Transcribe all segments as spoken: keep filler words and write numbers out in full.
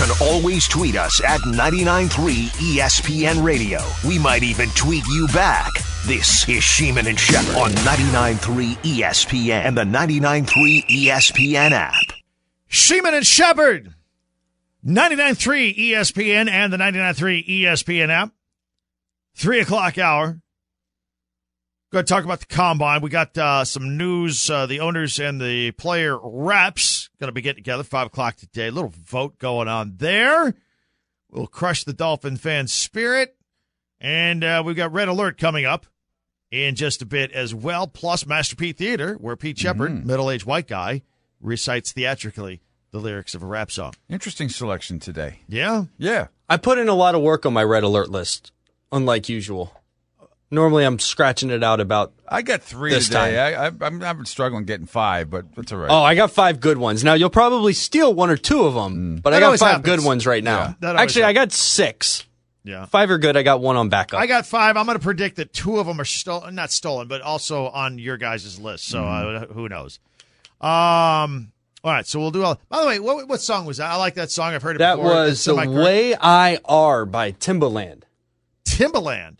can always tweet us at ninety-nine point three E S P N Radio. We might even tweet you back. This is Sheeman and Shepherd on ninety-nine point three E S P N and the ninety-nine point three E S P N app. Sheeman and Shepherd, ninety-nine point three E S P N and the ninety-nine point three E S P N app. Three o'clock hour. Going to talk about the Combine. We got uh, some news. Uh, the owners and the player reps going to be getting together five o'clock today. A little vote going on there. We'll crush the Dolphin fan spirit. And uh, we've got Red Alert coming up in just a bit as well, plus Master P Theater, where Pete Shepard, Mm-hmm. middle-aged white guy, recites theatrically the lyrics of a rap song. Interesting selection today. Yeah? Yeah. I put in a lot of work on my Red Alert list, unlike usual. Normally, I'm scratching it out about I got three this today. time. I, I, I'm, I'm struggling getting five, but that's all right. Oh, I got five good ones. Now, you'll probably steal one or two of them, but That I got always five happens. good ones right now. Yeah, that always Actually, I got six. Yeah. Five are good. I got one on backup. I got five. I'm going to predict that two of them are stolen, not stolen, but also on your guys' list. So uh, who knows? Um. All right. So we'll do all. By the way, what what song was that? I like that song. I've heard it that before. was It's The semi-correct. Way I Are by Timbaland. Timbaland.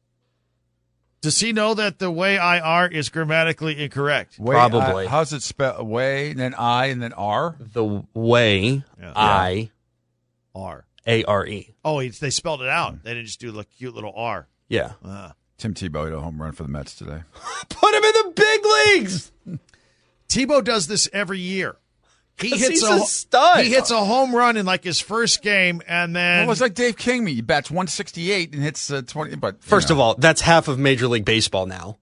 Does he know that the way I are is grammatically incorrect? Way, Probably. I, how's it spelled? Way, and then I, and then R? The Way Yeah. I R. A R E. Oh, it's, they spelled it out. They didn't just do the cute little R. Yeah. Uh, Tim Tebow hit a home run for the Mets today. Put him in the big leagues. Tebow does this every year. He 'Cause hits he's a stud. He hits a home run in like his first game, and then Well, it's like Dave King. He bats one sixty-eight and hits uh, twenty. But you First know. of all, that's half of Major League Baseball now.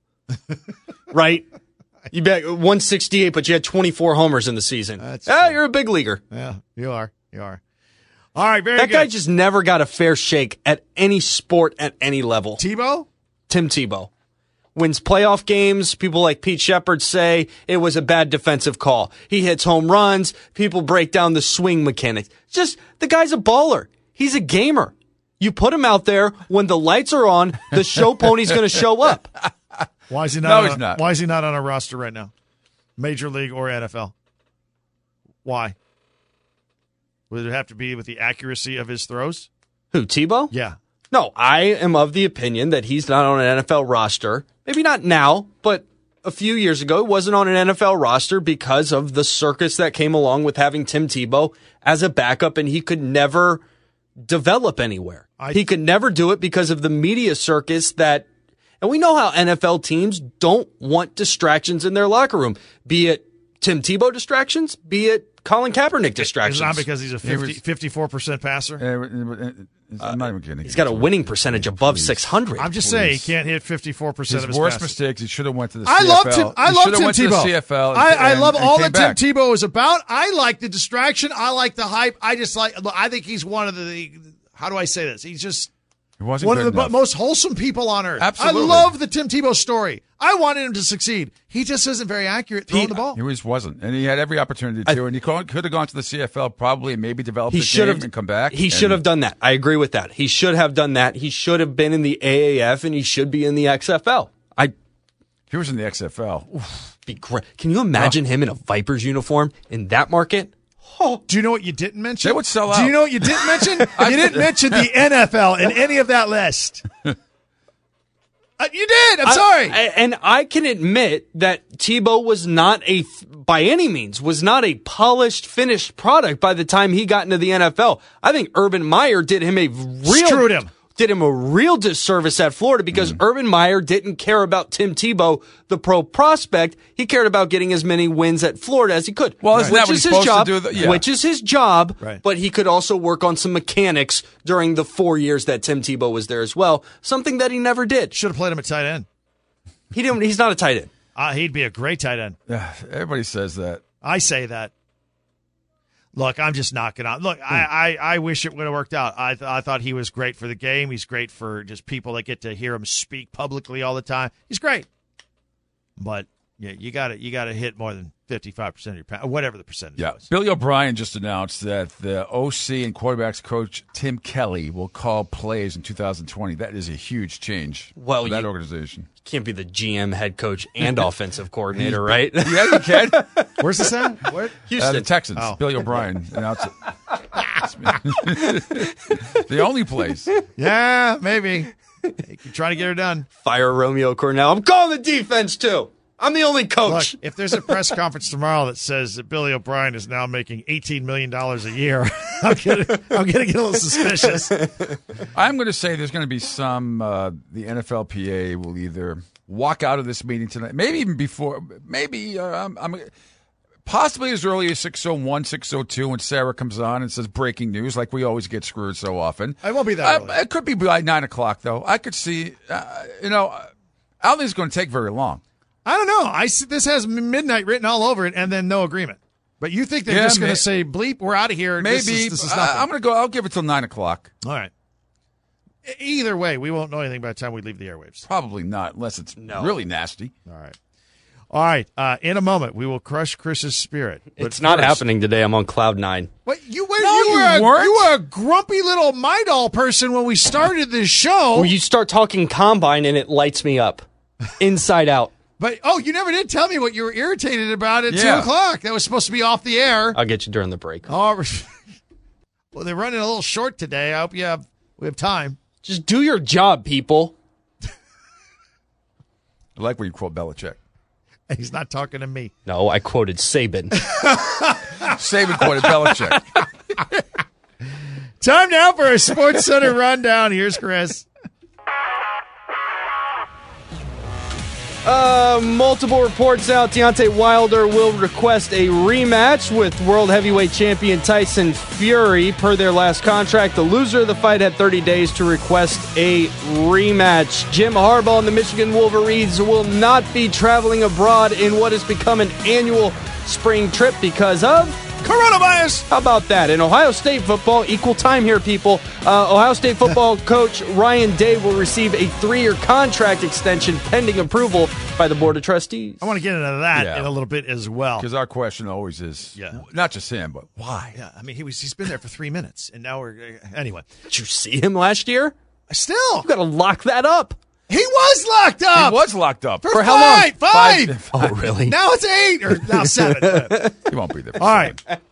Right? You bet one sixty-eight, but you had twenty-four homers in the season. That's ah, true. you're a big leaguer. yeah, you are, you are. All right, very That good. guy just never got a fair shake at any sport at any level. Tebow. Tim Tebow wins playoff games. People like Pete Shepard say it was a bad defensive call. He hits home runs. People break down the swing mechanics. Just the guy's a baller. He's a gamer. You put him out there when the lights are on, the show pony's going to show up. Why is he not? No, on he's a- not. Why is he not on a roster right now? Major League or N F L? Why? Would it have to be with the accuracy of his throws? Who, Tebow? Yeah. No, I am of the opinion that he's not on an N F L roster. Maybe not now, but a few years ago, he wasn't on an N F L roster because of the circus that came along with having Tim Tebow as a backup, and he could never develop anywhere. I- he could never do it because of the media circus that, and we know how N F L teams don't want distractions in their locker room, be it Tim Tebow distractions, be it Colin Kaepernick distractions. It's not because he's a He was- fifty, fifty-four percent passer. Uh, uh, uh, I'm not even kidding. He's got a winning percentage above six hundred. I'm just saying he can't hit fifty-four percent His of his worst passes. mistakes. He should have went to the I C F L. love Tim. I He love should have Tim went to the Tebow. C F L. I, I and- love and all came that Tim back. Tebow is about. I like the distraction. I like the hype. I just like. Look, I think he's one of the. How do I say this? He's just He wasn't one of good the enough. most wholesome people on earth. Absolutely. I love the Tim Tebow story. I wanted him to succeed. He just isn't very accurate throwing He- the ball. He was wasn't, and he had every opportunity I- to. and he could could have gone to the C F L probably, and maybe developed He his should game have and come back. He and- should have done that. I agree with that. He should have done that. He should have been in the A A F and he should be in the X F L. I If he was in the X F L. be great. Can you imagine him in a Vipers uniform in that market? Do you know what you didn't mention? They would sell Do out. you know what you didn't mention? You didn't mention the N F L in any of that list. Uh, you did. I'm sorry. I- I- and I can admit that Tebow was not a, by any means, was not a polished, finished product by the time he got into the N F L. I think Urban Meyer did him a real, Screwed him. did him a real disservice at Florida because Mm-hmm. Urban Meyer didn't care about Tim Tebow, the pro prospect. He cared about getting as many wins at Florida as he could. Well, isn't which that what is he's his supposed to job, do? The- yeah. Which is his job, Right. but he could also work on some mechanics during the four years that Tim Tebow was there as well, something that he never did. Should have played him at tight end. He didn't. He's not a tight end. Uh, he'd be a great tight end. Yeah, everybody says that. I say that. Look, I'm just knocking on. Look, I, I, I wish it would have worked out. I, th- I thought he was great for the game. He's great for just people that get to hear him speak publicly all the time. He's great. But yeah, you got to you got to hit more than fifty-five percent of your pass, whatever the percentage Yeah. was. Billy O'Brien just announced that the O C and quarterbacks coach Tim Kelly will call plays in two thousand twenty. That is a huge change Well, for that you- organization. Can't be the G M, head coach, and offensive coordinator, right? Yeah, you can. Where's this at? What? Uh, Houston. the Texans. Oh. Billy O'Brien announced it. The only place. Yeah, maybe. You're trying to get her done. Fire Romeo Cornell. I'm calling the defense, too. I'm the only coach. Look, if there's a press conference tomorrow that says that Billy O'Brien is now making eighteen million dollars a year, I'm going I'm to get a little suspicious. I'm going to say there's going to be some, uh, the N F L P A will either walk out of this meeting tonight, maybe even before, maybe uh, I'm, I'm possibly as early as six oh one, six oh two when Sarah comes on and says breaking news, like we always get screwed so often. I won't be that uh, early. It could be by nine o'clock, though. I could see, uh, you know, I don't think it's going to take very long. I don't know. I see this has midnight written all over it, and then no agreement. But you think they're Yeah, just going may- to say, bleep, we're out of here. Maybe. This is, this is I, nothing. I'm going to go, I'll give it till nine o'clock. All right. E- Either way, we won't know anything by the time we leave the airwaves. Probably not, unless it's No. really nasty. All right. All right. Uh, in a moment, we will crush Chris's spirit. But It's not first- happening today. I'm on cloud nine. What you were? No, you, you were a, weren't. you were a grumpy little my doll person when we started this show. Well, you start talking combine and it lights me up, inside out. But oh, you never did tell me what you were irritated about at Yeah. two o'clock. That was supposed to be off the air. I'll get you during the break. Oh, well, they're running a little short today. I hope you have we have time. Just do your job, people. I like when you quote Belichick. He's not talking to me. No, I quoted Saban. Saban quoted Belichick. Time now for a Sports Center rundown. Here's Chris. Uh, multiple reports out. Deontay Wilder will request a rematch with World Heavyweight Champion Tyson Fury. Per their last contract, the loser of the fight had thirty days to request a rematch. Jim Harbaugh and the Michigan Wolverines will not be traveling abroad in what has become an annual spring trip because of Coronavirus. How about that? In Ohio State football, equal time here, people. Uh, Ohio State football coach Ryan Day will receive a three-year contract extension pending approval by the Board of Trustees. I want to get into that Yeah. in a little bit as well. Because our question always is, Yeah. not just him, but why? Yeah, I mean he was he's been there for three minutes, and now we're anyway. Did you see him last year? Still, You got to lock that up. he was locked up He was locked up. for, For how long? five, Five. Oh, really? Now it's eight or now seven. He won't be there for All seven. right.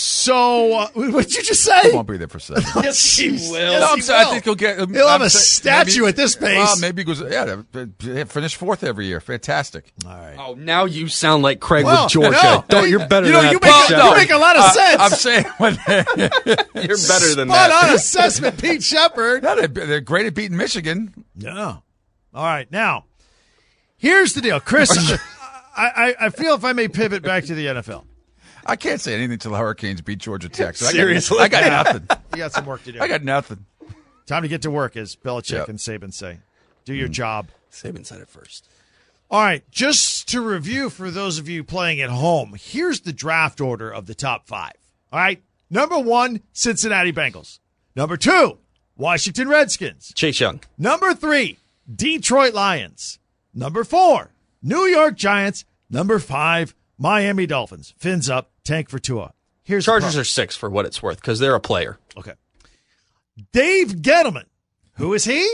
So uh, what did you just say? He won't be there for seven. Yes, he will. No, I'm sorry, I think he'll get. um, He'll have I'm a saying- statue at this pace. Well, maybe he goes. Yeah, they finish fourth every year. Fantastic. All right. Oh, now you sound like Craig Well, with Georgia. no. Don't you're better You know, than you that. make, Pete a, you Shepard. make a lot of Uh, sense. I'm saying when they, You're better than Spot that. on assessment, Pete Shepard. no, they're, they're great at beating Michigan. Yeah. All right. Now, here's the deal, Chris. I, I, I feel if I may pivot back to the N F L. I can't say anything until the Hurricanes beat Georgia Tech. So I got- Seriously? I got, nothing. You got some work to do. I got nothing. Time to get to work, as Belichick Yep. and Saban say. Do your job. Saban said it first. All right, just to review for those of you playing at home, here's the draft order of the top five. All right, number one, Cincinnati Bengals. Number two, Washington Redskins. Chase Young. Number three, Detroit Lions. Number four, New York Giants. Number five, Miami Dolphins. Fins up, tank for Tua. Here's the Chargers pro- are six for what it's worth because they're a player. Okay. Dave Gettleman. Who is he?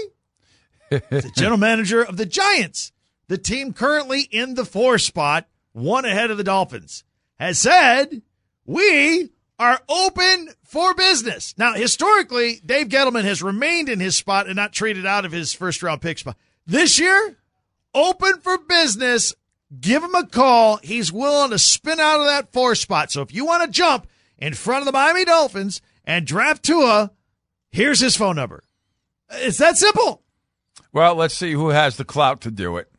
The general manager of the Giants, the team currently in the four spot, one ahead of the Dolphins, has said, we are open for business. Now, historically, Dave Gettleman has remained in his spot and not traded out of his first round pick spot. This year, open for business. Give him a call. He's willing to spin out of that four spot. So if you want to jump in front of the Miami Dolphins and draft Tua, here's his phone number. It's that simple. Well, let's see who has the clout to do it.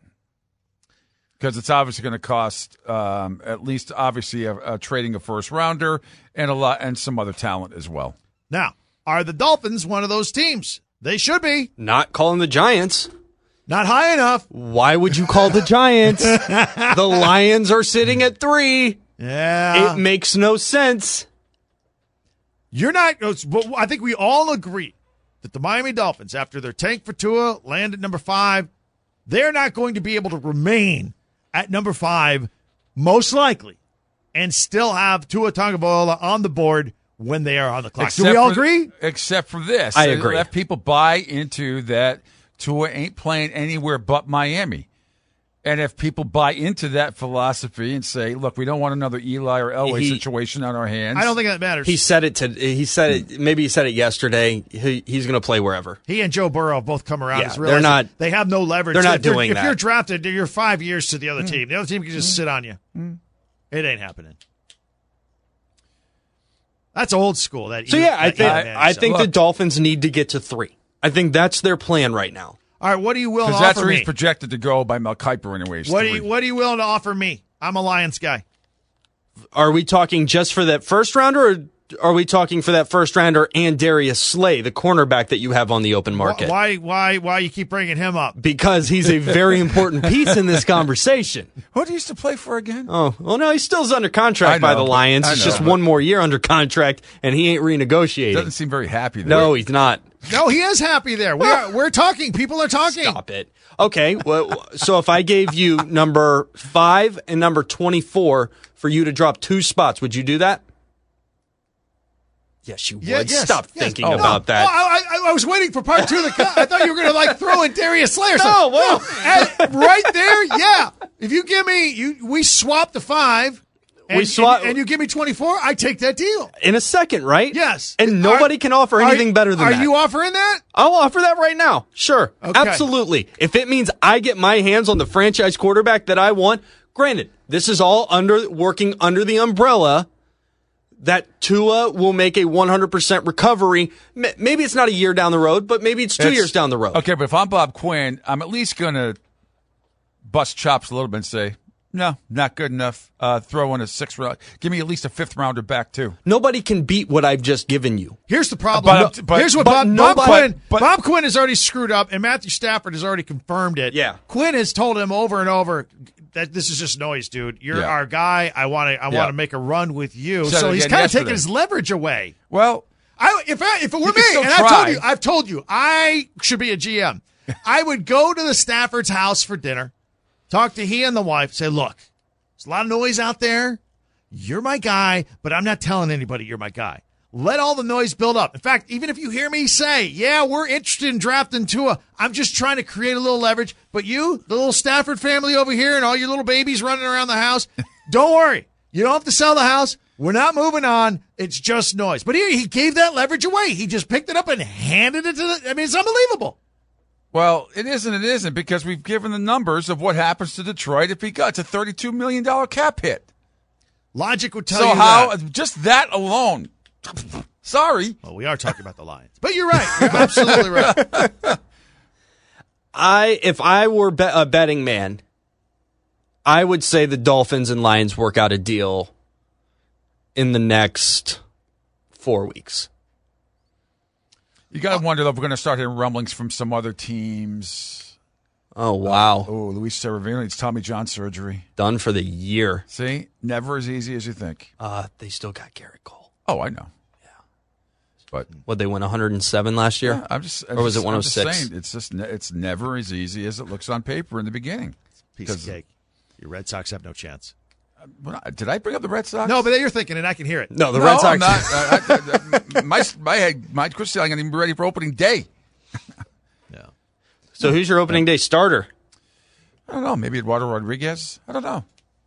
Because it's obviously going to cost um, at least, obviously, a, a trading a first rounder and a lot and some other talent as well. Now, are the Dolphins one of those teams? They should be. Not calling the Giants. Not high enough. Why would you call the Giants? The Lions are sitting at three. Yeah. It makes no sense. You're not. But I think we all agree that the Miami Dolphins, after their tank for Tua, land at number five, they're not going to be able to remain at number five, most likely, and still have Tua Tagovailoa on the board when they are on the clock. Do we all for- agree? Except for this. I They agree. Let people buy into that Tua ain't playing anywhere but Miami. And if people buy into that philosophy and say, "Look, we don't want another Eli or Elway He- situation on our hands," I don't think that matters. He said it to. He said it. Maybe he said it yesterday. He, he's going to play wherever. He and Joe Burrow have both come around. Yeah, as they're realizing not- They have no leverage. they're not if you're- doing if that. you're drafted, you're five years to the other team. The other team can just sit on you. It ain't happening. That's old school. That So Eli- yeah, I that think Eli Manning I stuff. think the Look. Dolphins need to get to three. I think that's their plan right now. All right, what are you willing to because that's offer where me? he's projected to go by Mel Kiper, anyways. What are three. you What are you willing to offer me? I'm a Lions guy. Are we talking just for that first rounder, or are we talking for that first rounder and Darius Slay, the cornerback that you have on the open market? Why Why Why you keep bringing him up? Because he's a very important piece in this conversation. Who did he used to play for again? Oh, well, no, he still's under contract I know, by the but- Lions. I It's know, just but- one more year under contract, and he ain't renegotiating. Doesn't seem very happy there. No, he's not. No, he is happy there. We are, we're talking. People are talking. Stop it. Okay, well, so if I gave you number five and number twenty-four for you to drop two spots, would you do that? Yes, you would. Yeah, yes, Stop yes. thinking Oh, about no. that. Oh, I, I, I was waiting for part two of the. Co- I thought you were going to like throw in Darius Slay or something. No, well- And right there, yeah. If you give me, you we swap the five. And, We swap- and, and you give me twenty-four. I take that deal. In a second, right? Yes. And nobody Are- can offer are- anything better than are that. Are you offering that? I'll offer that right now. Sure. Okay. Absolutely. If it means I get my hands on the franchise quarterback that I want, granted, this is all under working under the umbrella that Tua will make a one hundred percent recovery. M- Maybe it's not a year down the road, but maybe it's two It's- years down the road. Okay, but if I'm Bob Quinn, I'm at least going to bust chops a little bit and say, no, not good enough. Uh, throw in a sixth round. Give me at least a fifth rounder back, too. Nobody can beat what I've just given you. Here's the problem. But- No- but- Here's what but Bob, Bob nobody- Quinn. but- Bob Quinn has already screwed up, and Matthew Stafford has already confirmed it. Yeah. Quinn has told him over and over that this is just noise, dude. You're Yeah. our guy. I want to. I Yeah. want to make a run with you. Said So it he's again kind of taking yesterday. his leverage away. Well, I, if I, if it were You can me, still and I've told try. you, I've told you, I should be a G M. I would go to the Stafford's house for dinner, talk to he and the wife, say, look, there's a lot of noise out there. You're my guy, but I'm not telling anybody you're my guy. Let all the noise build up. In fact, even if you hear me say, yeah, we're interested in drafting Tua, I'm just trying to create a little leverage. But you, the little Stafford family over here and all your little babies running around the house, don't worry. You don't have to sell the house. We're not moving on. It's just noise. But here, he gave that leverage away. He just picked it up and handed it to the – I mean, it's unbelievable. well, it isn't. It isn't because we've given the numbers of what happens to Detroit if he got to thirty-two million dollars cap hit. Logic would tell So you how that. just that alone? Sorry. Well, we are talking about the Lions. But you're right. You're absolutely right. I, if I were be- a betting man, I would say the Dolphins and Lions work out a deal in the next four weeks. You got to wonder though if we're going to start hearing rumblings from some other teams. Oh, wow. Oh, Luis Cervino needs Tommy John surgery. Done for the year. See, never as easy as you think. Uh, they still got Garrett Cole. Oh, I know. Yeah, but What, they win one hundred seven last year? yeah, I'm just. I'm Or was just- it I'm just one oh six? saying, It's just. ne- It's never as easy as it looks on paper in the beginning. Piece of 'Cause- cake. Your Red Sox have no chance. When I- Did I bring up the Red Sox? No, but you're thinking, and I can hear it. No, the No, Red Sox. I'm not. I, I, I, my my head, my Chris Selling, I'm even ready for opening day. No. So who's your opening day starter? I don't know. Maybe Eduardo Rodriguez. I don't know.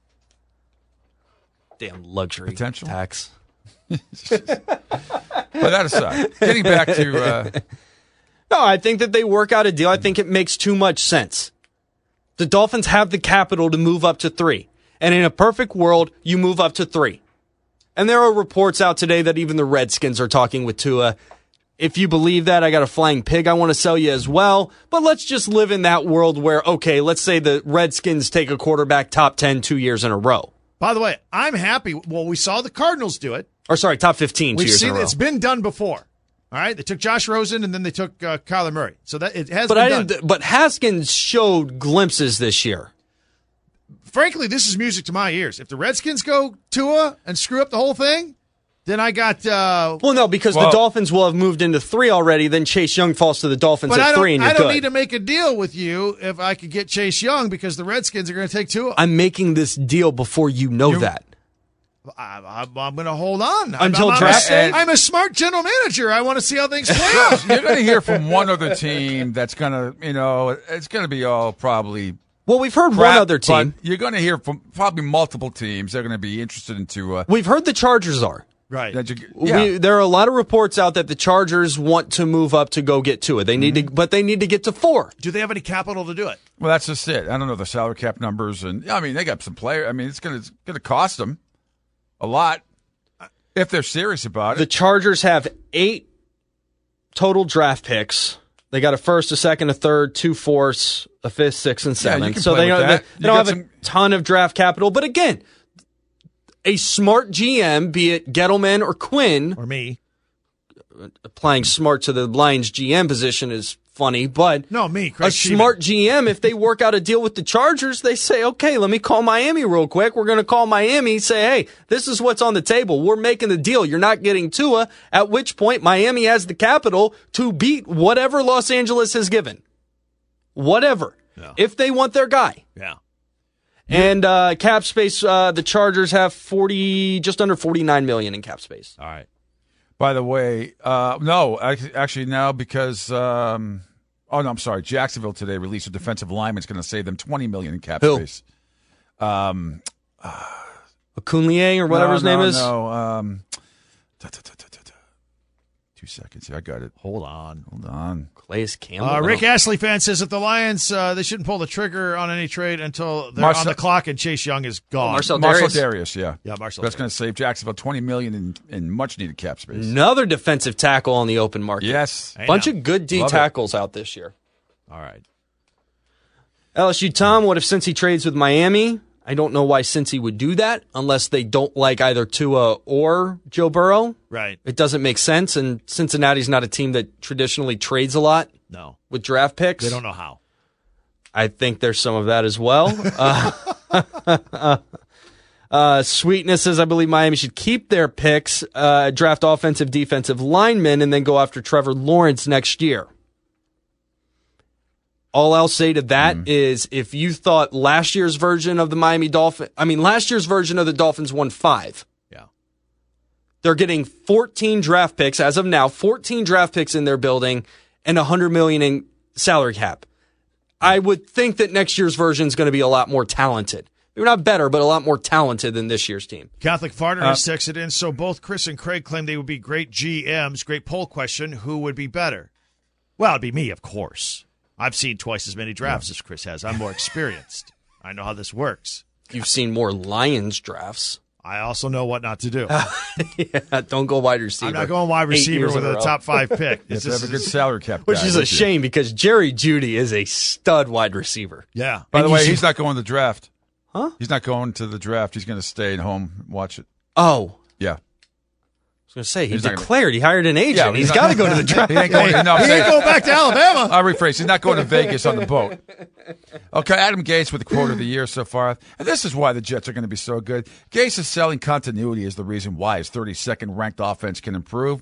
Damn luxury Potential. tax. But that aside, getting back to uh, No, I think that they work out a deal. I think it makes too much sense. The Dolphins have the capital to move up to three. And in a perfect world, you move up to three. And there are reports out today that even the Redskins are talking with Tua. If you believe that, I got a flying pig I want to sell you as well. But let's just live in that world where, okay, let's say the Redskins take a quarterback top ten two years in a row. By the way, I'm happy. Well, we saw the Cardinals do it. Or sorry, top fifteen two We've years seen in a row. it's been done before. All right, they took Josh Rosen and then they took uh, Kyler Murray. So that it has But been I done. didn't. But Haskins showed glimpses this year. Frankly, this is music to my ears. If the Redskins go Tua and screw up the whole thing, then I got. Uh, Well, no, because the Well- Dolphins will have moved into three already. Then Chase Young falls to the Dolphins but at I don't. three, and you're I don't good. need to make a deal with you if I could get Chase Young because the Redskins are going to take Tua. I'm making this deal before you know You- that. I, I, I'm going to hold on Until I'm, I'm, draft I'm, day? I'm a smart general manager. I want to see how things play out. you're going to hear from one other team that's going to, you know, it's going to be all probably Well, we've heard crap, one other team. but you're going to hear from probably multiple teams. They're going to be interested into. Uh, We've heard the Chargers are. Right. that you- yeah. We, there are a lot of reports out that the Chargers want to move up to go get Tua. They need Mm-hmm. to, but they need to get to four. Do they have any capital to do it? Well, that's just it. I don't know the salary cap numbers, and I mean they got some players. I mean it's going to going to cost them a lot if they're serious about The it. Chargers have eight total draft picks. They got a first, a second, a third, two fourths, a fifth, sixth, and Yeah, you seventh. can so play they with don't, that. they, You they don't got have some- a ton of draft capital. But again, a smart G M, be it Gettleman or Quinn, Or me? applying smart to the Lions G M position is funny, but No, me. a Craig Sheeman. smart G M, if they work out a deal with the Chargers, they say, okay, let me call Miami real quick. We're going to call Miami, say, hey, this is what's on the table. We're making the deal. You're not getting Tua, at which point Miami has the capital to beat whatever Los Angeles has given. Whatever. Yeah. If they want their guy. Yeah. And uh, cap space, uh, the Chargers have forty, just under forty-nine million in cap space. All right. By the way, uh, no, ac- actually now because um, oh no, I'm sorry. Jacksonville today released a defensive lineman. It's going to save them twenty million in cap Who? space. Um, Akunlie or whatever no, his name no, is. No, um, da, da, da, da, da, da. Two seconds here. I got it. Hold on. Hold on. Calais Campbell. Uh, Rick No. Astley fan says that the Lions, uh, they shouldn't pull the trigger on any trade until they're Marcel- on the clock and Chase Young is gone. Marcel Marcel Darius. Darius, yeah. Yeah, Marcel That's Darius. going to save Jacksonville twenty million in, in much needed cap space. Another defensive tackle on the open market. Yes. Hey, Bunch now. of good D Love it. tackles out this year. All right. L S U Tom, what if Cincy trades with Miami? I don't know why Cincy would do that unless they don't like either Tua or Joe Burrow. Right. It doesn't make sense, and Cincinnati's not a team that traditionally trades a lot No. with draft picks. They don't know how. I think there's some of that as well. uh, uh, Sweetness says, I believe Miami should keep their picks, uh, draft offensive, defensive linemen, and then go after Trevor Lawrence next year. All I'll say to that Mm-hmm. is if you thought last year's version of the Miami Dolphins, I mean, last year's version of the Dolphins won five. Yeah. They're getting fourteen draft picks as of now, fourteen draft picks in their building and one hundred million in salary cap. I would think that next year's version is going to be a lot more talented. Maybe not better, but a lot more talented than this year's team. Catholic Farter Uh, has texted in. So both Chris and Craig claim they would be great G Ms. Great poll question. Who would be better? Well, it'd be me, of course. I've seen twice as many drafts as Chris has. I'm more experienced. I know how this works. You've seen more Lions drafts. I also know what not to do. Yeah, don't go wide receiver. I'm not going wide Eight receiver years with in a row. top five pick. You have This to have a is- good salary cap Which guy is a with you. shame because Jerry Jeudy is a stud wide receiver. Yeah. By the And you way, should- he's not going to the draft. Huh? He's not going to the draft. He's going to stay at home and watch it. Oh, Yeah. I was going to say, he He's not gonna- declared he hired an agent. Yeah, he's he's got to not- go to the draft. He ain't going, no, I'm He saying- ain't going back to Alabama. I'll rephrase. He's not going to Vegas on the boat. Okay, Adam Gase with the quote of the year so far. And this is why the Jets are going to be so good. Gase is selling continuity is the reason why his thirty-second ranked offense can improve.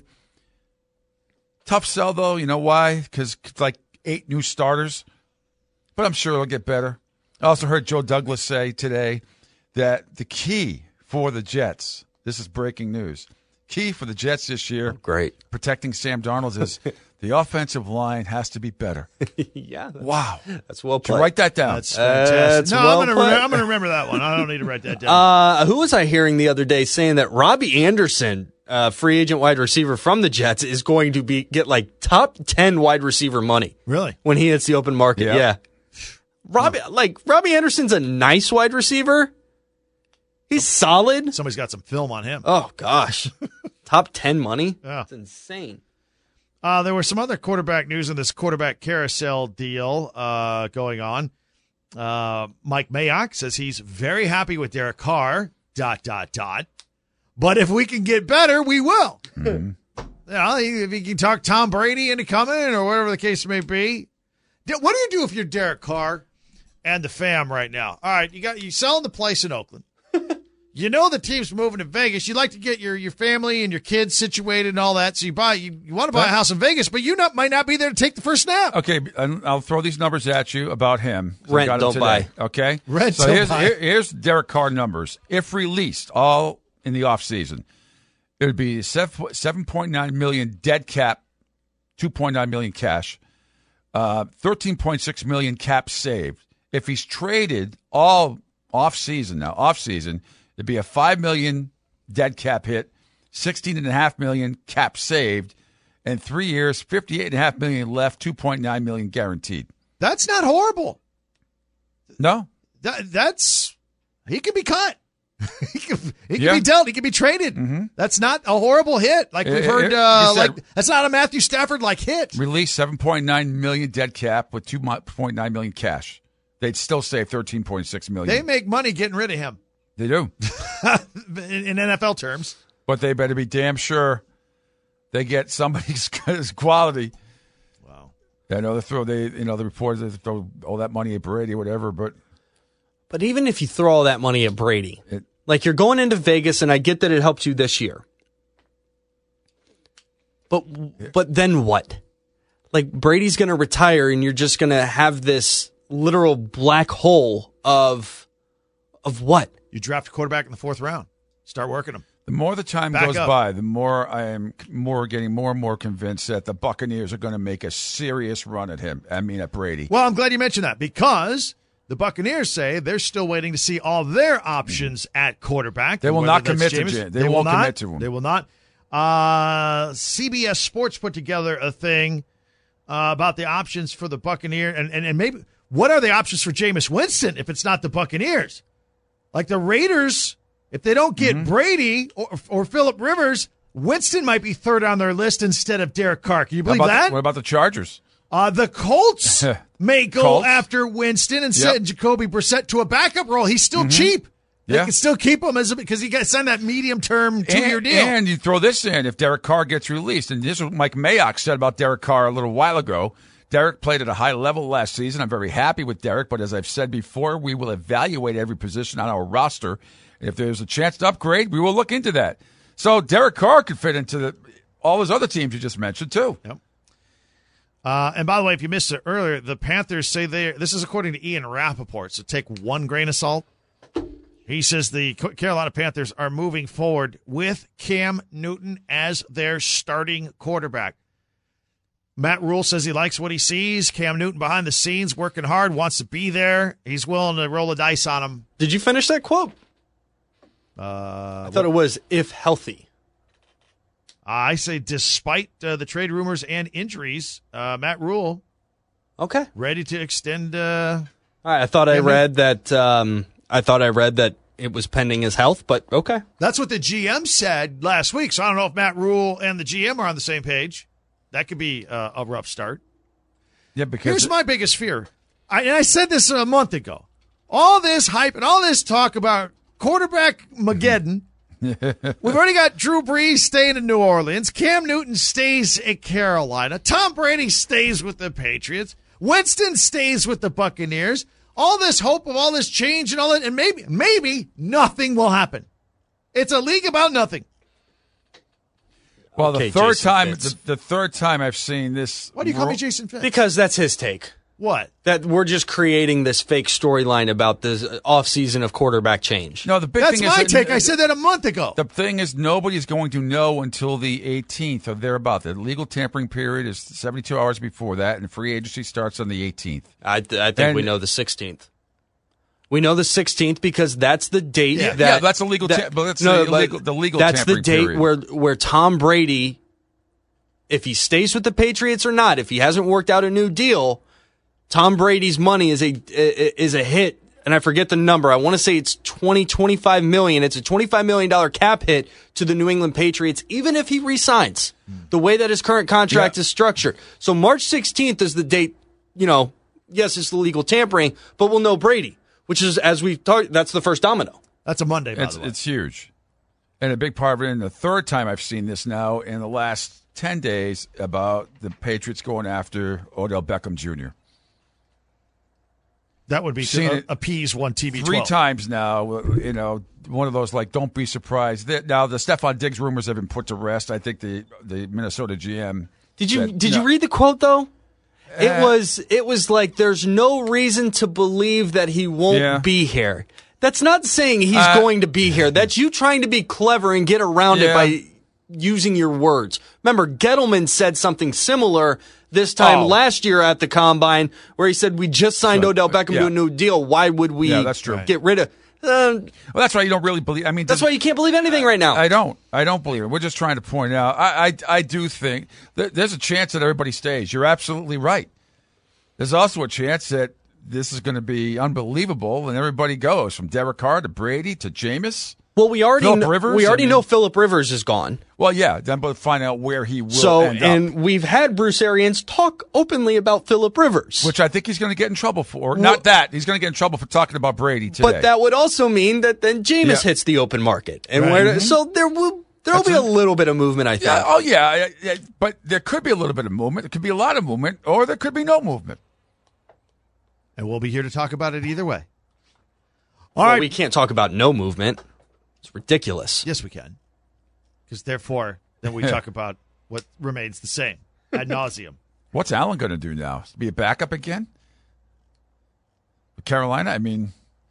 Tough sell, though. You know why? Because like eight new starters. But I'm sure it'll get better. I also heard Joe Douglas say today that the key for the Jets, this is breaking news, key for the Jets this year, Great. protecting Sam Darnold is the offensive line has to be better. Yeah. That's, Wow. that's well Did you played. wite that down? That's fantastic. That's no, well I'm going put. to I'm going to remember that one. I don't need to write that down. Uh, who was I hearing the other day saying that Robbie Anderson, uh, free agent wide receiver from the Jets, is going to be get like top ten wide receiver money really? when he hits the open market? Yeah. Yeah. Robbie, like Robbie Anderson's a nice wide receiver. He's solid. Somebody's got some film on him. Oh gosh, top ten money. Yeah. That's insane. Uh, there was some other quarterback news in this quarterback carousel deal uh, going on. Uh, Mike Mayock says he's very happy with Derek Carr, dot, dot, dot. But if we can get better, we will. Mm-hmm. You know, if you can talk Tom Brady into coming or whatever the case may be. What do you do if you're Derek Carr and the fam right now? All right, you got you selling the place in Oakland. You know the team's moving to Vegas. You'd like to get your, your family and your kids situated and all that. So you buy you, you want to buy a house in Vegas, but you not might not be there to take the first snap. Okay, and I'll throw these numbers at you about him. So I Rent, got it don't today, buy. Okay? Rent, so don't here's, buy. here- here's Derek Carr numbers. If released, all in the offseason, it would be seven point nine million dollars dead cap, two point nine million dollars cash, uh, thirteen point six million dollars cap saved. If he's traded all off season now, off season, it'd be a five million dead cap hit, sixteen and a half million cap saved, and three years, fifty-eight and a half million left, two point nine million guaranteed. That's not horrible. No, That, that's he can be cut. he can, he can Yeah. be dealt. He can be traded. Mm-hmm. That's not a horrible hit. Like we've It- heard, it- uh, you said- like that's not a Matthew Stafford like hit. release seven point nine million dead cap with two point nine million cash. They'd still save thirteen point six million. They make money getting rid of him They do. in, in N F L terms. But they better be damn sure they get somebody's quality. Wow. I know they throw they you know the reporters they throw all that money at Brady or whatever, but But even if you throw all that money at Brady, It- like you're going into Vegas, and I get that it helped you this year. But but then what? Like Brady's going to retire, and you're just going to have this literal black hole of of what? You draft a quarterback in the fourth round. Start working him. the more the time Back goes up. by, the more I am more getting more and more convinced that the Buccaneers are going to make a serious run at him. I mean, at Brady. Well, I'm glad you mentioned that because the Buccaneers say they're still waiting to see all their options at quarterback. They will whether not that's commit to Jameis. Jam- they will won't not. commit to him. They will not. Uh, C B S Sports put together a thing uh, about the options for the Buccaneers, and, and, and maybe what are the options for Jameis Winston if it's not the Buccaneers? Like the Raiders, if they don't get Mm-hmm. Brady or, or Phillip Rivers, Winston might be third on their list instead of Derek Carr. Can you How believe about that? The, what about the Chargers? Uh, the Colts may go Colts? after Winston and Yep. Mm-hmm. send Jacoby Brissett to a backup role. He's still cheap. They Yeah. can still keep him as a, because he got signed that medium term two year and, deal. And you throw this in if Derek Carr gets released. And this is what Mike Mayock said about Derek Carr a little while ago. Derek played at a high level last season. I'm very happy with Derek, but as I've said before, we will evaluate every position on our roster. If there's a chance to upgrade, we will look into that. So Derek Carr could fit into the, all those other teams you just mentioned, too. Yep. Uh, and by the way, if you missed it earlier, the Panthers say they this is according to Ian Rappaport, so take one grain of salt. He says the Carolina Panthers are moving forward with Cam Newton as their starting quarterback. Matt Rule says he likes what he sees. Cam Newton behind the scenes, working hard, wants to be there. He's willing to roll the dice on him. Did you finish that quote? Uh, I thought it was if healthy. I say despite uh, the trade rumors and injuries, uh, Matt Rule Okay. ready to extend uh, All right. I thought I Yeah, read that. Um, I thought I read that it was pending his health, but okay. That's what the G M said last week. So I don't know if Matt Rule and the G M are on the same page. That could be uh, a rough start. Yeah, because Here's my biggest fear. I, and I said this a month ago. All this hype and all this talk about quarterback Mageddon. We've already got Drew Brees staying in New Orleans. Cam Newton stays at Carolina. Tom Brady stays with the Patriots. Winston stays with the Buccaneers. All this hope of all this change and all that, and maybe, maybe nothing will happen. It's a league about nothing. well, Okay, the third Jason time, Fitz. the, the third time I've seen this. Why do you call me rule- Jason Fitz? Because that's his take. What? That we're just creating this fake storyline about the offseason of quarterback change. No, the big That's thing my is take. I said that a month ago. The thing is, nobody's going to know until the eighteenth or thereabout. The legal tampering period is seventy-two hours before that, and free agency starts on the eighteenth. I, th- I think And- we know the sixteenth. We know the sixteenth because that's the date Yeah. that Yeah, that's a legal that- ta- but that's no, the but illegal- the legal That's the tampering date period. where where Tom Brady, if he stays with the Patriots or not, if he hasn't worked out a new deal, Tom Brady's money is a is a hit, and I forget the number. I want to say it's twenty, twenty-five million. It's a twenty-five million dollars cap hit to the New England Patriots, even if he resigns the way that his current contract Yeah. is structured. So March sixteenth is the date, you know, yes, it's the legal tampering, but we'll know Brady, which is, as we've talked, that's the first domino. That's a Monday, by It's, the way. it's huge. And a big part of it, and the third time I've seen this now in the last ten days about the Patriots going after Odell Beckham Junior That would be Seen to it appease one T B Three twelve. times now, you know, one of those like, don't be surprised. That- Now, the Stephon Diggs rumors have been put to rest. I think the, the Minnesota G M. Did you said, did no. you read the quote though? It Uh, was it was like there's no reason to believe that he won't Yeah. be here. That's not saying he's Uh, going to be here. That's you trying to be clever and get around it Yeah. by using your words. Remember, Gettleman said something similar this time Oh. last year at the Combine, where he said, we just signed So, Odell Beckham yeah. to a new deal. Why would we Yeah, that's true. get rid of... Uh, Well, that's why you don't really believe. I mean, that's does- why you can't believe anything right now. I don't. I don't believe it. We're just trying to point out. I, I, I do think that there's a chance that everybody stays. You're absolutely right. There's also a chance that this is going to be unbelievable and everybody goes from Derek Carr to Brady to Jameis. Well, we already Phillip kn- Rivers, we already I mean- know Phillip Rivers is gone. Well, yeah. Then we'll find out where he will So, end and up, we've had Bruce Arians talk openly about Phillip Rivers. which I think he's going to get in trouble for. Not that he's going to get in trouble for talking about Brady today. But that would also mean that then Jameis Yeah. hits the open market, and Right. where so there will there will That's be a a- little bit of movement. I think. yeah, oh yeah, yeah, yeah, but there could be a little bit of movement. There could be a lot of movement, or there could be no movement. And we'll be here to talk about it either way. All Well, right. we can't talk about no movement. It's ridiculous. Yes, we can. Because therefore, then we talk about what remains the same ad nauseum. What's Allen going to do now? Be a backup again? Carolina? I mean,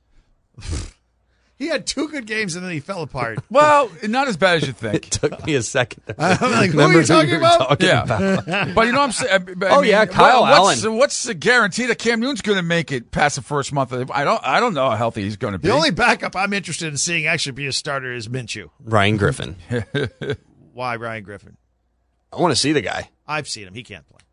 He had two good games and then he fell apart. well, not as bad as you It think. took me a second. To I'm like, who are remember you talking were about? talking Yeah. about. But you know what I'm saying? I Oh, mean, yeah, Kyle what- what's, Allen. What's the guarantee that Cam Newton's going to make it past the first month? Of, I don't. I don't know how healthy he's going to be. The only backup I'm interested in seeing actually be a starter is Minshew. Ryan Griffin. Why Ryan Griffin? I want to see the guy. I've seen him. He can't play.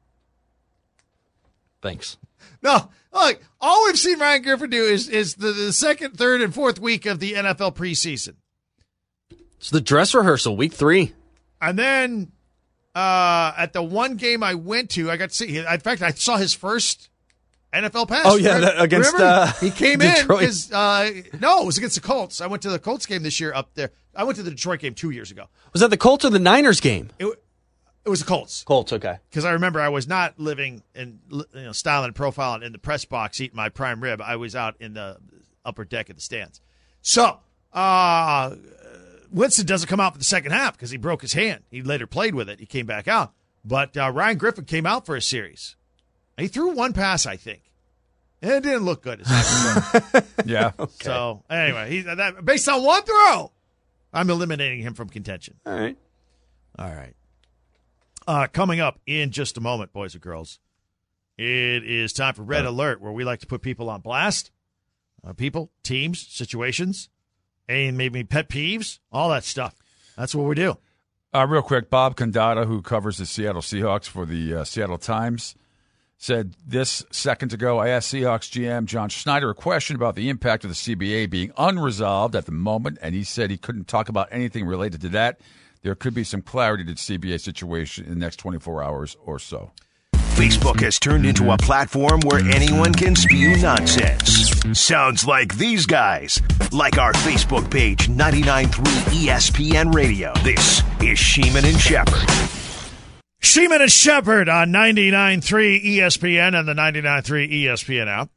Thanks. No, look, all we've seen Ryan Griffin do is is the, the second, third, and fourth week of the N F L preseason. It's the dress rehearsal, week three. And then uh, at the one game I went to, I got to see. In fact, I saw his first N F L pass. Oh, yeah, Remember- that- against, remember? uh, he came Detroit. in. His, uh, no, it was against the Colts. I went to the Colts game this year up there. I went to the Detroit game two years ago. Was that the Colts or the Niners game? It, it was the Colts. Colts, okay. Because I remember I was not living in, you know, styling and profiling in the press box eating my prime rib. I was out in the upper deck of the stands. So, uh, Winston doesn't come out for the second half because he broke his hand. He later played with it. He came back out. But uh, Ryan Griffin came out for a series. He threw one pass, I think. And it didn't look good. yeah. So, anyway, he, that, based on one throw, I'm eliminating him from contention. All right. All right. Uh, coming up in just a moment, boys and girls, it is time for Red Alert, where we like to put people on blast. Uh, people, teams, situations, and maybe pet peeves, all that stuff. That's what we do. Uh, real quick, Bob Condata, who covers the Seattle Seahawks for the uh, Seattle Times, said this seconds ago, I asked Seahawks G M John Schneider a question about the impact of the C B A being unresolved at the moment, and he said he couldn't talk about anything related to that. There could be some clarity to the C B A situation in the next twenty-four hours or so. Facebook has turned into a platform where anyone can spew nonsense. Sounds like these guys. Like our Facebook page, ninety-nine point three E S P N Radio. This is Sheeman and Shepherd. Sheeman and Shepherd on ninety-nine point three E S P N and the ninety-nine point three E S P N app.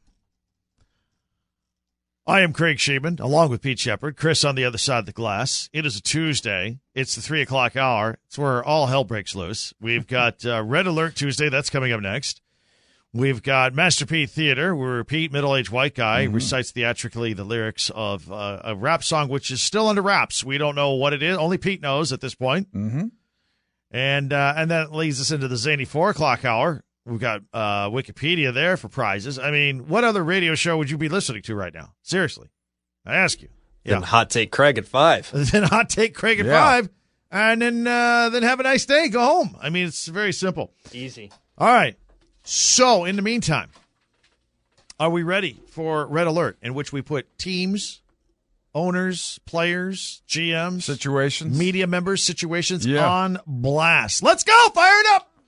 I am Craig Sheeman, along with Pete Shepherd. Chris on the other side of the glass. It is a Tuesday. It's the three o'clock hour. It's where all hell breaks loose. We've got uh, Red Alert Tuesday. That's coming up next. We've got Master Pete Theater, where Pete, middle-aged white guy, mm-hmm. recites theatrically the lyrics of uh, a rap song, which is still under wraps. We don't know what it is. Only Pete knows at this point. Mm-hmm. And uh, and that leads us into the zany four o'clock hour. We've got uh, Wikipedia there for prizes. I mean, what other radio show would you be listening to right now? Seriously, I ask you. Then Hot Take Craig at five. Then Hot Take Craig at Yeah. five, and then uh, then have a nice day. Go home. I mean, it's very simple. Easy. All right. So, in the meantime, are we ready for Red Alert, in which we put teams, owners, players, G Ms, Situations. media members, situations Yeah. on blast? Let's go. Fire it up.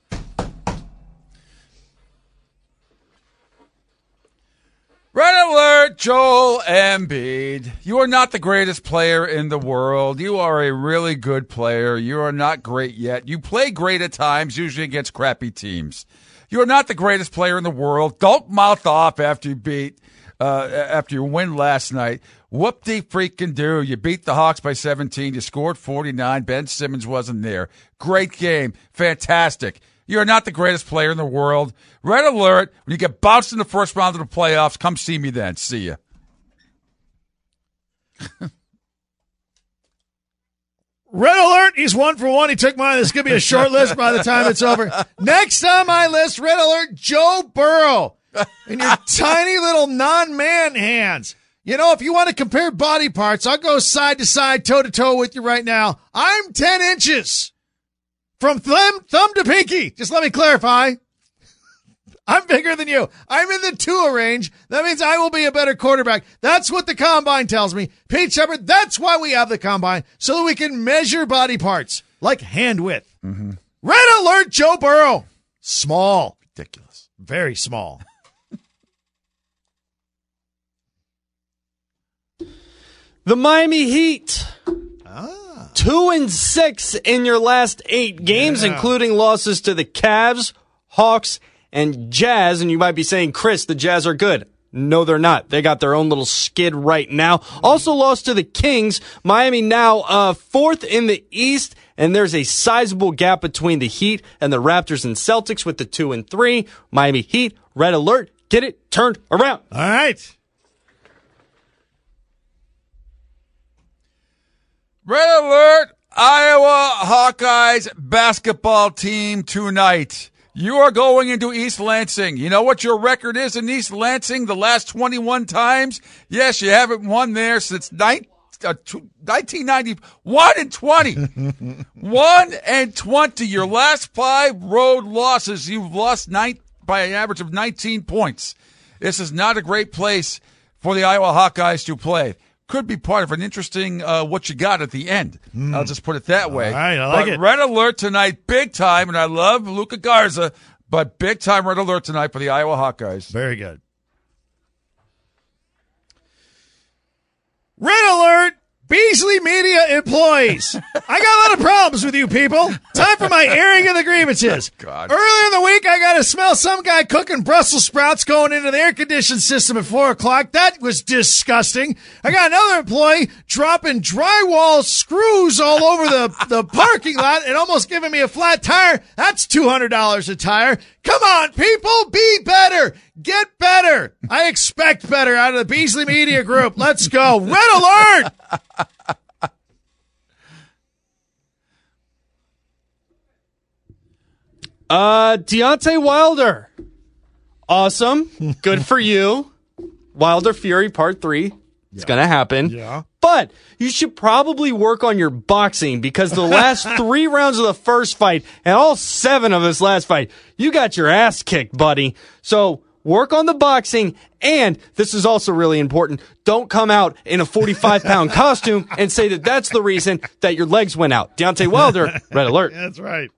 Red alert, Joel Embiid. You are not the greatest player in the world. You are a really good player. You are not great yet. You play great at times, usually against crappy teams. You are not the greatest player in the world. Don't mouth off after you beat, uh, after you win last night. Whoop-de-freaking do. You beat the Hawks by seventeen. You scored forty-nine. Ben Simmons wasn't there. Great game. Fantastic. You're not the greatest player in the world. Red alert. When you get bounced in the first round of the playoffs, come see me then. See ya. Red alert, he's one for one. He took mine. This could be a short list by the time it's over. Next on my list, red alert, Joe Burrow. And your tiny little non-man hands. You know, if you want to compare body parts, I'll go side to side, toe to toe with you right now. I'm ten inches from thumb, thumb to pinky. Just let me clarify. I'm bigger than you. I'm in the Tua range. That means I will be a better quarterback. That's what the combine tells me. Pete Shepard, that's why we have the combine, so that we can measure body parts, like hand width. Mm-hmm. Red alert, Joe Burrow. Small. Ridiculous. Very small. The Miami Heat. Ah. Two and six in your last eight games, yeah. including losses to the Cavs, Hawks, and Jazz. And you might be saying, Chris, the Jazz are good. No, they're not. They got their own little skid right now. Also lost to the Kings. Miami now uh, fourth in the East, and there's a sizable gap between the Heat and the Raptors and Celtics with the two and three. Miami Heat, red alert. Get it turned around. All right. Red alert, Iowa Hawkeyes basketball team tonight. You are going into East Lansing. You know what your record is in East Lansing the last twenty-one times? Yes, you haven't won there since nineteen ninety. one and twenty. one and twenty. Your last five road losses, you've lost nine, by an average of nineteen points. This is not a great place for the Iowa Hawkeyes to play. Could be part of an interesting uh, what you got at the end. Mm. I'll just put it that way. All right, I like but it. Red alert tonight, big time, and I love Luka Garza, but big time red alert tonight for the Iowa Hawkeyes. Very good. Red alert, Beasley Media employees. I got a lot of problems with you people. Time for my airing of the grievances. Oh, God. Earlier in the week, I got to smell some guy cooking Brussels sprouts going into the air-conditioned system at four o'clock. That was disgusting. I got another employee dropping drywall screws all over the, the parking lot and almost giving me a flat tire. That's two hundred dollars a tire. Come on, people, be better. Get better. I expect better out of the Beasley Media Group. Let's go. Red alert! Uh, Deontay Wilder. Awesome. Good for you. Wilder Fury Part three. It's yeah. going to happen. Yeah. But you should probably work on your boxing because the last three rounds of the first fight and all seven of this last fight, you got your ass kicked, buddy. So work on the boxing, and this is also really important. Don't come out in a forty-five pound costume and say that that's the reason that your legs went out. Deontay Wilder, red alert. That's right.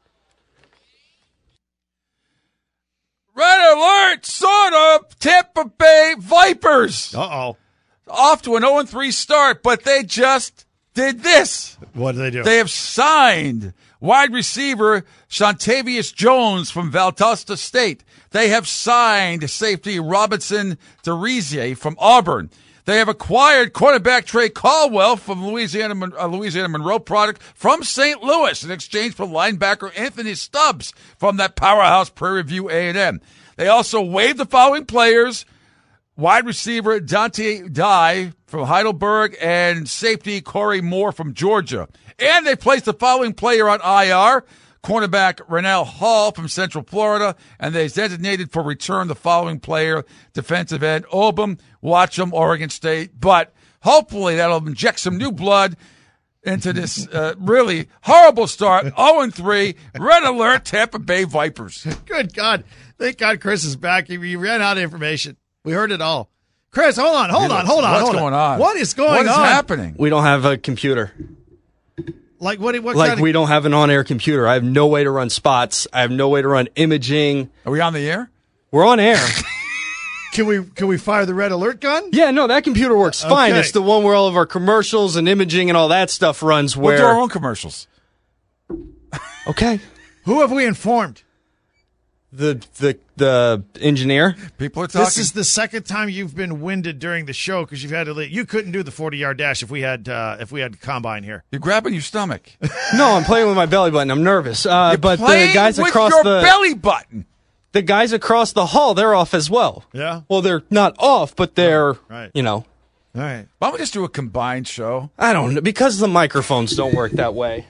Red alert, sort of, Tampa Bay Vipers. Uh-oh. Off to an oh and three start, but they just did this. What did they do? They have signed wide receiver Shantavius Jones from Valdosta State. They have signed safety Robinson DeRizier from Auburn. They have acquired quarterback Trey Caldwell from Louisiana, uh, Louisiana Monroe product from Saint Louis in exchange for linebacker Anthony Stubbs from that powerhouse Prairie View A and M. They also waived the following players: wide receiver Dante Dye from Heidelberg and safety Corey Moore from Georgia. And they placed the following player on I R: cornerback Rennell Hall from Central Florida, and they designated for return the following player, defensive end Obum Watchum, Oregon State. But hopefully that'll inject some new blood into this uh, really horrible start. oh and three, red alert, Tampa Bay Vipers. Good God. Thank God Chris is back. He ran out of information. We heard it all. Chris, hold on, hold on, hold on. What's hold going on. on? What is going what is on? happening? We don't have a computer. Like what? what like kind of... we don't have an on-air computer. I have no way to run spots. I have no way to run imaging. Are we on the air? We're on air. Can we can we fire the red alert gun? Yeah, no, that computer works fine. Okay. It's the one where all of our commercials and imaging and all that stuff runs. Where We'll do our own commercials. Okay. Who have we informed? The the the engineer. People are talking. This is the second time you've been winded during the show because you've had to leave. You couldn't do the forty-yard dash if we had uh, if we had combine here. You're grabbing your stomach. No, I'm playing with my belly button. I'm nervous. Uh, You're but the playing guys with across your the belly button. the guys across the hall, they're off as well. Yeah. Well, they're not off, but they're right. you know All right. Why don't we just do a combined show? I don't know, because the microphones don't work that way.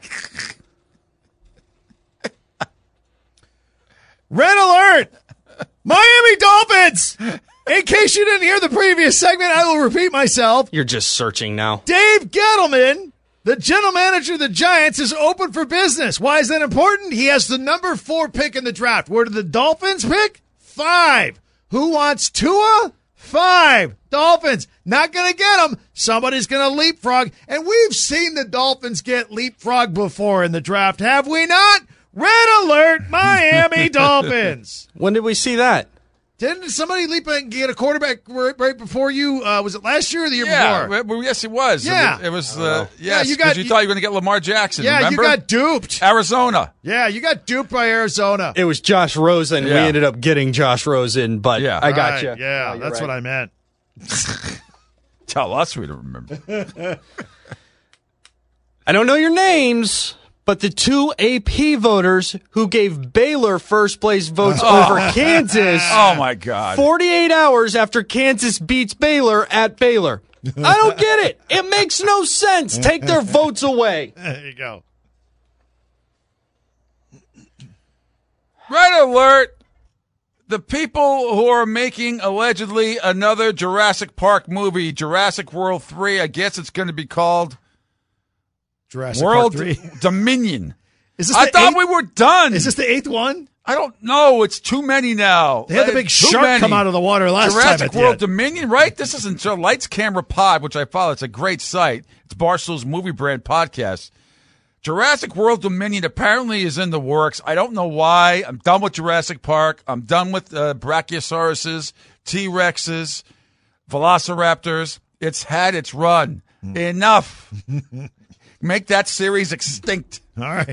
Red alert! Miami Dolphins! In case you didn't hear the previous segment, I will repeat myself. You're just searching now. Dave Gettleman, the general manager of the Giants, is open for business. Why is that important? He has the number four pick in the draft. Where did the Dolphins pick? Five. Who wants Tua? Five. Dolphins. Not going to get him. Somebody's going to leapfrog. And we've seen the Dolphins get leapfrog before in the draft, have we not? Red alert, Miami Dolphins. When did we see that? Didn't somebody leap and get a quarterback right, right before you? Uh, was it last year or the year yeah, before? well, yes, it was. Yeah. It was, it was uh, yes, Yeah, you got- because you, you- thought you were going to get Lamar Jackson, Yeah, remember? you got duped. Arizona. Yeah, you got duped by Arizona. It was Josh Rosen. We Yeah. ended up getting Josh Rosen, but Yeah. I got Right, you. Yeah, that's what I meant. Tell us we don't remember. I don't know your names, but the two A P voters who gave Baylor first place votes over Kansas Oh, my God. forty-eight hours after Kansas beats Baylor at Baylor. I don't get it. It makes no sense. Take their votes away. There you go. Red alert. The people who are making, allegedly, another Jurassic Park movie, Jurassic World three, I guess it's going to be called Jurassic World Park three. Dominion. Is this I the thought eighth- we were done. Is this the eighth one? I don't know. It's too many now. They had the Uh, big too shark many. come out of the water last time. Jurassic at the World end. Dominion, right? This isn't so Lights Camera Pod, which I follow. It's a great site. It's Barstool's movie brand podcast. Jurassic World Dominion apparently is in the works. I don't know why. I'm done with Jurassic Park. I'm done with uh, Brachiosauruses, T-Rexes, Velociraptors. It's had its run. Enough. Make that series extinct. All right.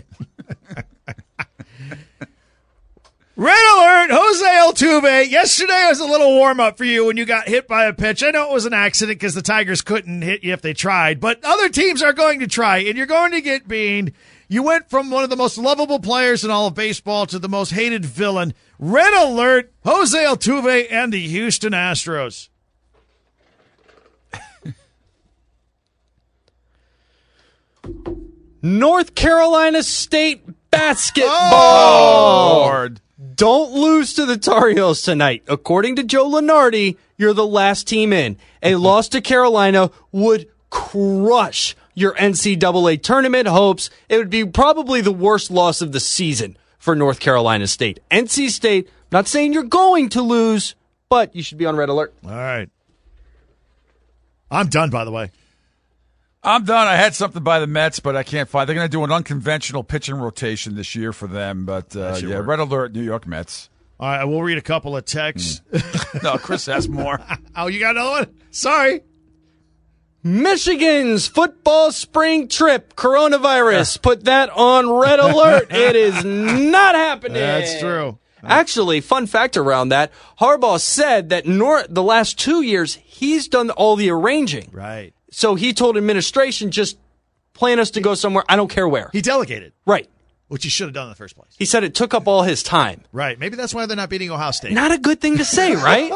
Red alert, Jose Altuve. Yesterday was a little warm-up for you when you got hit by a pitch. I know it was an accident because the Tigers couldn't hit you if they tried, but other teams are going to try, and you're going to get beaned. You went from one of the most lovable players in all of baseball to the most hated villain. Red alert, Jose Altuve and the Houston Astros. North Carolina State basketball. Oh, Lord. Don't lose to the Tar Heels tonight. According to Joe Lunardi, you're the last team in. A loss to Carolina would crush your N C double A tournament hopes. It would be probably the worst loss of the season for North Carolina State. N C State, not saying you're going to lose, but you should be on red alert. All right. I'm done, by the way. I'm done. I had something by the Mets, but I can't find. They're going to do an unconventional pitching rotation this year for them. But uh, should yeah, work. red alert, New York Mets. All right, we'll read a couple of texts. No, Chris has more. Oh, you got another one? Sorry. Michigan's football spring trip, coronavirus. Put that on red alert. It is not happening. That's true. Actually, fun fact around that, Harbaugh said that nor- the last two years, he's done all the arranging. Right. So he told administration, just plan us to go somewhere. I don't care where. He delegated, Right. which he should have done in the first place. He said it took up all his time. Right. Maybe that's why they're not beating Ohio State. Not a good thing to say, right?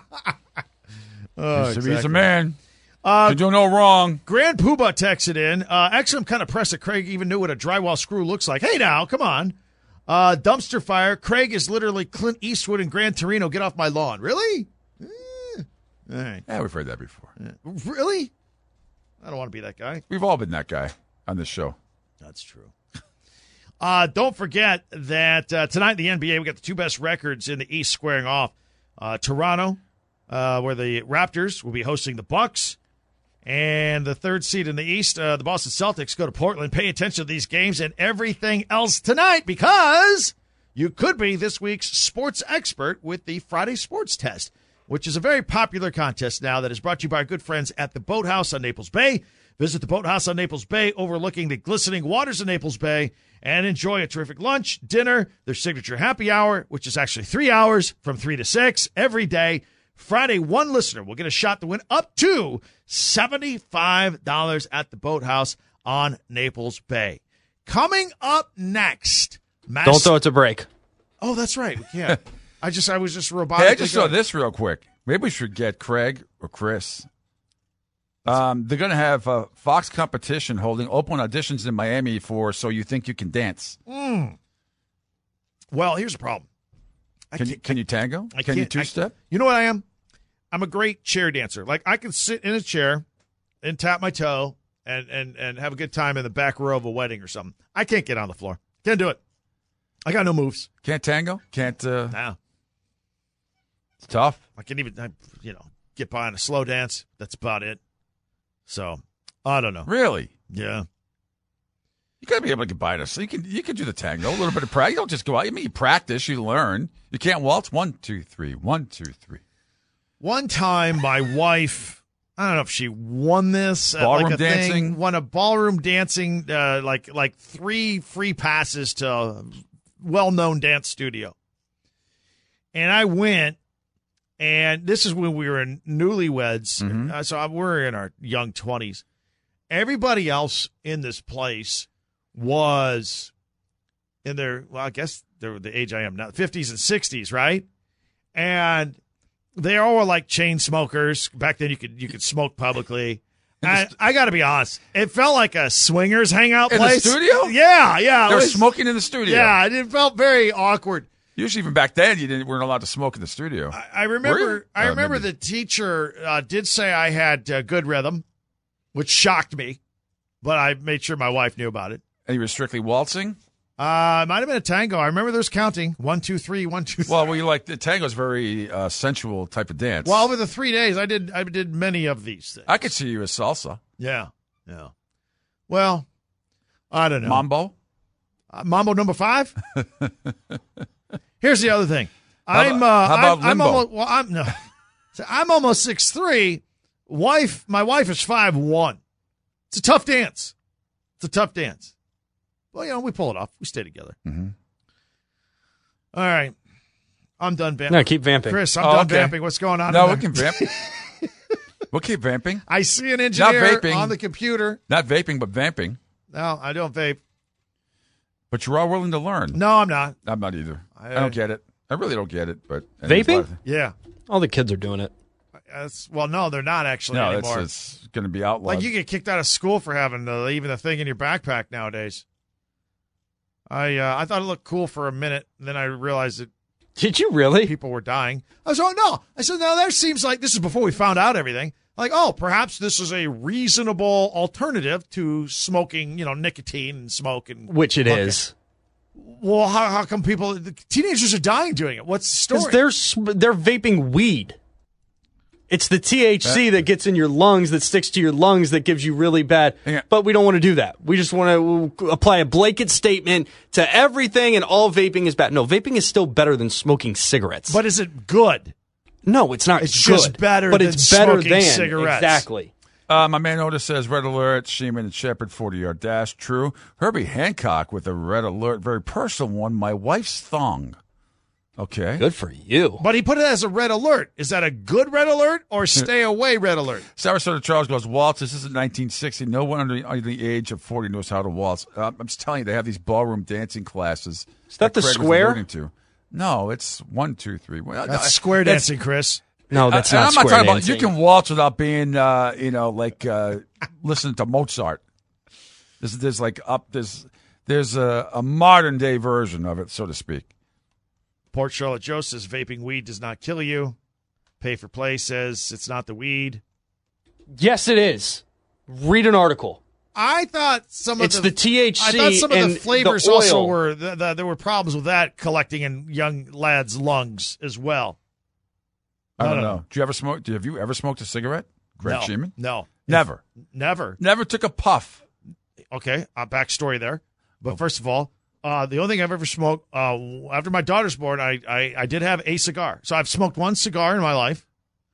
Oh, He's, he's a exactly. man. Uh, you do no wrong. Grand Poobah texted in. Uh, actually, I'm kind of impressed that Craig even knew what a drywall screw looks like. Hey, now, come on. Uh, dumpster fire. Craig is literally Clint Eastwood in Gran Torino. Get off my lawn. Really? Eh. All right. Yeah, we've heard that before. Really? I don't want to be that guy. We've all been that guy on this show. That's true. Uh, don't forget that uh, tonight in the N B A, we got the two best records in the East squaring off. Uh, Toronto, uh, where the Raptors will be hosting the Bucks. And the third seed in the East, uh, the Boston Celtics, go to Portland. Pay attention to these games and everything else tonight because you could be this week's sports expert with the Friday Sports Test, which is a very popular contest now that is brought to you by our good friends at the Boathouse on Naples Bay. Visit the Boathouse on Naples Bay overlooking the glistening waters of Naples Bay and enjoy a terrific lunch, dinner, their signature happy hour, which is actually three hours from three to six every day. Friday, one listener will get a shot to win up to seventy-five dollars at the Boathouse on Naples Bay. Coming up next. Mass- Don't throw it to break. Oh, that's right. We can't. I just, I was just robotic. Hey, I just saw this real quick. Maybe we should get Craig or Chris Um, they're going to have uh, Fox Competition holding open auditions in Miami for So You Think You Can Dance. Mm. Well, here's the problem. I Can you, can you tango? I can you can't- I- two-step? You know what I am? I'm a great chair dancer. Like, I can sit in a chair and tap my toe and, and, and have a good time in the back row of a wedding or something. I can't get on the floor. Can't do it. I got no moves. Can't tango? Can't, uh, Nah. it's tough. I can even, I, you know, get by on a slow dance. That's about it. So, I don't know. Really? Yeah. You got to be able to get by this. So you can you can do the tango, a little bit of practice. You don't just go out. I mean, you practice, you learn. You can't waltz. One, two, three. One, two, three. One time, my wife, I don't know if she won this. at Ballroom like a dancing? Thing, won a ballroom dancing, uh, like like three free passes to a well-known dance studio. And I went, and this is when we were in newlyweds. Mhm. Uh, so we're in our young twenties. Everybody else in this place was in their, well, I guess they're the age I am now, fifties and sixties, right? And they all were like chain smokers. Back then, you could you could smoke publicly. I, I got to be honest, it felt like a swingers hangout In the place. studio? Yeah, yeah. it They're was- smoking in the studio. Yeah, it felt very awkward. Usually, even back then, you didn't weren't allowed to smoke in the studio. I, I Were remember. you? I Oh, remember maybe. the teacher uh, did say I had uh, good rhythm, which shocked me, but I made sure my wife knew about it. And you were strictly waltzing? Uh, it might have been a tango. I remember there's counting one, two, three, one, two, three. Well, well, you like the tango's very uh, sensual type of dance. Well, over the three days, I did. I did many of these things. I could see you as salsa, Yeah, yeah. Well, I don't know. mambo. Uh, Mambo number five. Here's the other thing. How I'm. about- uh, how about I'm, I'm limbo? almost. Well, I'm no. So I'm almost six three. Wife, my wife is five one. It's a tough dance. It's a tough dance. Well, you know, we pull it off. We stay together. Mm-hmm. All right. I'm done vamping. No, keep vamping. Chris, I'm Oh, done okay. vamping. What's going on? No, in we there? can vamp. We'll keep vamping. I see an engineer vaping. on the computer. Not vaping, but vamping. No, I don't vape. But you're all willing to learn. No, I'm not. I'm not either. I, I- don't get it. I really don't get it. But Vaping? Yeah. All the kids are doing it. That's, well, no, they're not actually No, anymore. it's, it's going to be outlawed. Like you get kicked out of school for having the, even the thing in your backpack nowadays. I uh, I thought it looked cool for a minute, and then I realized that Did you really? people were dying. I was like, oh, no. I said, no, that seems like this is before we found out everything. Like, oh, perhaps this is a reasonable alternative to smoking, you know, nicotine and smoke and Which it Okay. is. Well, how how come people the teenagers are dying doing it? What's the Because story? they're sm- they're vaping weed. It's the T H C that gets in your lungs, that sticks to your lungs, that gives you really bad. Yeah. But we don't want to do that. We just want to apply a blanket statement to everything, and all vaping is bad. No, vaping is still better than smoking cigarettes. But is it good? no, it's not. It's good, just better but than it's better smoking than cigarettes. Exactly. Uh, my man Otis says, red alert, Sheeman and Shepard, forty-yard dash. True. Herbie Hancock with a red alert, very personal one. My wife's thong. Okay. Good for you. But he put it as a red alert. Is that a good red alert or stay away red alert? Sarasota Charles goes, waltz, this isn't nineteen sixty. No one under, under the age of forty knows how to waltz. Uh, I'm just telling you, they have these ballroom dancing classes. Is that the Craig was square? alluding to. No, it's one, two, three. Well, That's no, square it's- dancing, Chris. No, that's Uh, not I'm not square talking about, dancing. you can waltz without being, uh, you know, like uh, listening to Mozart. There's, there's like up, there's, there's a, a modern day version of it, so to speak. Port Charlotte Joe says vaping weed does not kill you. Pay for Play says it's not the weed. Yes, it is. Read an article. I thought some of It's the, the T H C I thought some of and the flavors the oil. also were the, the, there were problems with that collecting in young lads' lungs as well. I don't No, no, know. no. Do you ever smoke? Do have you ever smoked a cigarette, Greg no, Sheeman? no, Never. never. Never took a puff. Okay, uh, backstory there. But first of all, uh, the only thing I've ever smoked uh, after my daughter's born, I, I I did have a cigar. So I've smoked one cigar in my life.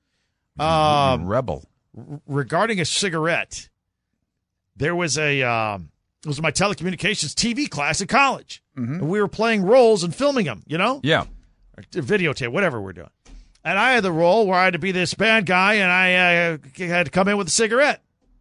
Um, Rebel. regarding a cigarette, there was a um, it was my telecommunications T V class at college, and we were playing roles and filming them. You know, Yeah. or videotape, whatever we're doing. And I had the role where I had to be this bad guy, and I uh, had to come in with a cigarette.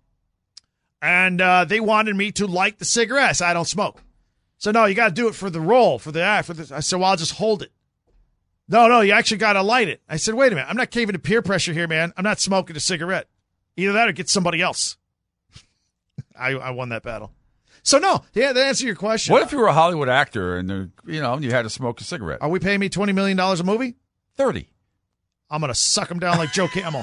And uh, they wanted me to light the cigarette. I said, I don't smoke. So, no, you got to do it for the role, for the act. For the, I said, well, I'll just hold it. No, no, you actually got to light it. I said, wait a minute. I'm not caving to peer pressure here, man. I'm not smoking a cigarette. Either that or get somebody else. I, I won that battle. So, no, yeah, to answer your question. What if you were a Hollywood actor and, uh, you know, you had to smoke a cigarette? Are we paying me twenty million dollars a movie? thirty. I'm going to suck him down like Joe Camel.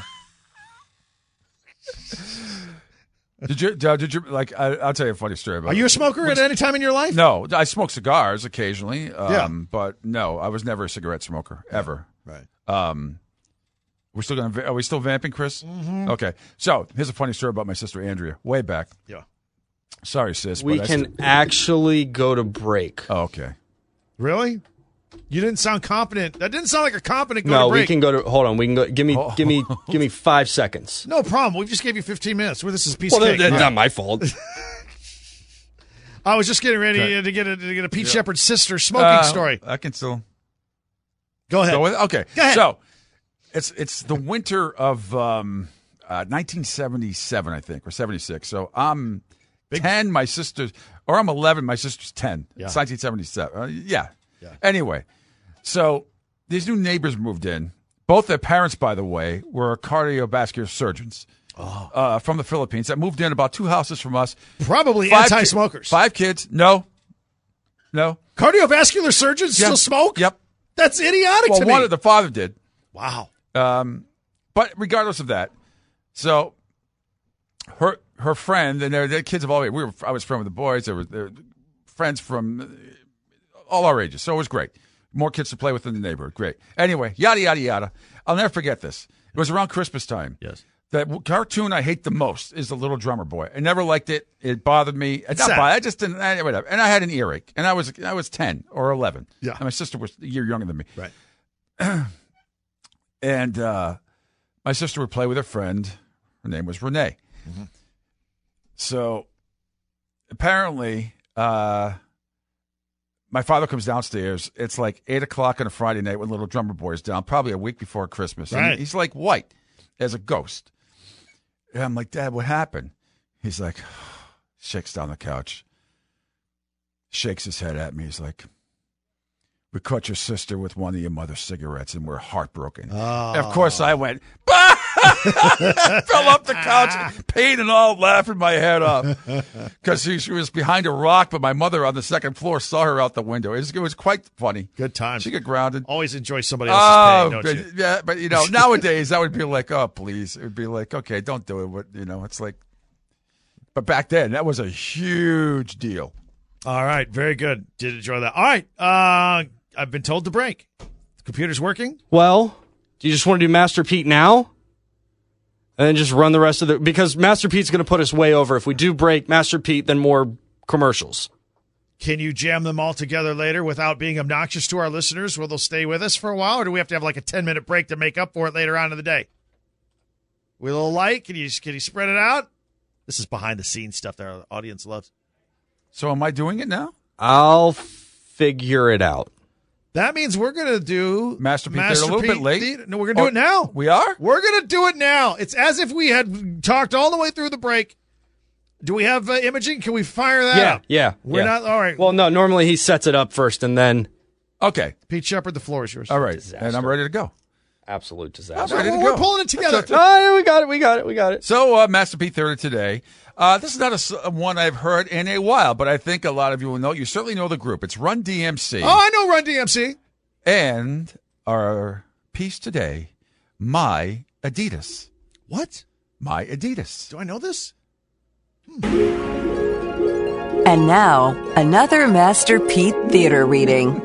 Did you, did you, like, I, I'll tell you a funny story about Are you a smoker at any time in your life? No, I smoke cigars occasionally. Um, Yeah. But no, I was never a cigarette smoker, ever. Right. Um, we're still going to, are we still vamping, Chris? Mm-hmm. Okay. So here's a funny story about my sister, Andrea, way back. Yeah. Sorry, sis. We but I can said- actually go to break. Oh, okay. Really? You didn't sound confident. That didn't sound like a confident go No, to break. we can go to. Hold on, we can go. Give me, Oh. give me, give me five seconds. No problem. We just gave you fifteen minutes. Where this is a piece Well, of that- cake. that's not my fault. I was just getting ready Okay. to get a, to get a Pete Shepard sister smoking Uh, story. I can still Go ahead. go with it. Okay. Go ahead. So it's it's the winter of um, uh, nineteen seventy-seven, I think, or seventy-six. So I'm ten, my sister's, or I'm eleven, my sister's ten. Yeah. It's nineteen seventy-seven. Uh, yeah. Yeah. Anyway, so these new neighbors moved in. Both their parents, by the way, were cardiovascular surgeons Oh. uh, from the Philippines that moved in about two houses from us. Probably Five ki- anti-smokers. Five kids. No. No. Cardiovascular surgeons Yeah. still smoke? Yep. That's idiotic Well, to one me. of the father did. wow. Um, but regardless of that, so her her friend and their, their kids of all ages. We were I was friends with the boys. They were, they were friends from all our ages, so it was great. More kids to play with in the neighborhood. Great. Anyway, yada yada yada. I'll never forget this. It was around Christmas time. Yes. The cartoon I hate the most is the Little Drummer Boy. I never liked it. It bothered me. It's not sad. bothered. I just didn't. I, whatever. And I had an earache, and I was I was ten or eleven. Yeah. And my sister was a year younger than me. Right. And uh, my sister would play with her friend. Her name was Renee. Mm-hmm. So apparently, uh, my father comes downstairs. It's like eight o'clock on a Friday night when Little Drummer Boy is down, probably a week before Christmas. And Right. he's like white as a ghost. And I'm like, Dad, what happened? He's like, shakes down the couch, shakes his head at me. He's like, we caught your sister with one of your mother's cigarettes, and we're heartbroken. Oh. And of course, I went, bah! Fell off the couch, pain and all, laughing my head off. Because she, she was behind a rock, but my mother on the second floor saw her out the window. It was, it was quite funny. Good times. She got grounded. Always enjoy somebody else's Oh, pain, don't but, you? yeah, but you know, nowadays that would be like, oh, please. It would be like, okay, don't do it. But, you know, it's like, but back then, that was a huge deal. All right. Very good. Did enjoy that. All right. Uh, I've been told to break. The computer's working. Well, do you just want to do Master Pete now? And then just run the rest of the... Because Master Pete's going to put us way over. If we do break Master Pete, then more commercials. Can you jam them all together later without being obnoxious to our listeners? Will they stay with us for a while, or do we have to have like a ten-minute break to make up for it later on in the day? We a little light? Can you, can you spread it out? This is behind-the-scenes stuff that our audience loves. So am I doing it now? I'll figure it out. That means we're going to do Master Pete, they're a little bit late. Theater. No, we're going to do Oh, it now. We are? We're going to do it now. It's as if we had talked all the way through the break. Do we have uh, imaging? Can we fire that Yeah, up? yeah. We're yeah. not. All right. Well, no, normally he sets it up first and then... Okay. Pete Shepard, the floor is yours. All right. Disaster. And I'm ready to go. Absolute I'm disaster. ready to We're go. pulling it together. That's- Oh, we got it, we got it, we got it. So, uh, Master Pete Theater today. Uh, this is not a s one I've heard in a while, but I think a lot of you will know. You certainly know the group. It's Run D M C. Oh, I know Run D M C. And our piece today, My Adidas. What? My Adidas. Do I know this? And now, another Master Pete Theater reading.